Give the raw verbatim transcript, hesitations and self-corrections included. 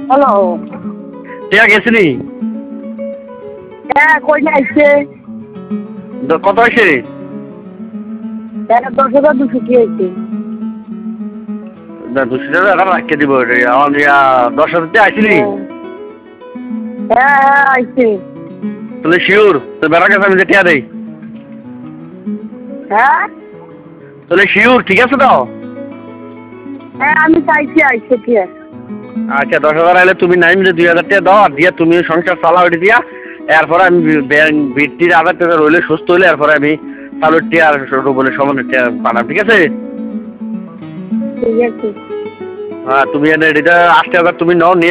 Hello. টিয়া গেছিনি? হ্যাঁ, কই আইছে? দ- কত হয়েছে? হ্যাঁ, দশ হাজার দুশো কি হয়েছে? না দুশো টাকা এখন রাখিয়ে দিব এটা। আমার ইয়া দশ হাজার টাকা আসিনি। হ্যাঁ হ্যাঁ হ্যাঁ, আইছে। তাহলে শিওর তো বেড়া কাছে আমি যে টিয়া দেই। হ্যাঁ তাহলে শিওর ঠিক আছে তো? হ্যাঁ, আমি চাইছি আইছে কি আর। আচ্ছা দশ হাজার আইলে তুমি নাইম যে দুই হাজার টাকা দাও আর দিয়া তুমি সংসার চালাও এটা দিয়া। এরপরে আমি ব্যাংক ভিত্তির আধার টাকা রইলে সুস্থ হইলে এরপরে আমি চালুর টিয়া আর রুবলের সমানের টিয়া পাঠাম ঠিক আছে? ঠিক আছে। হ্যাঁ তুমি এনে এটা আশি হাজার তুমি নাও নিয়ে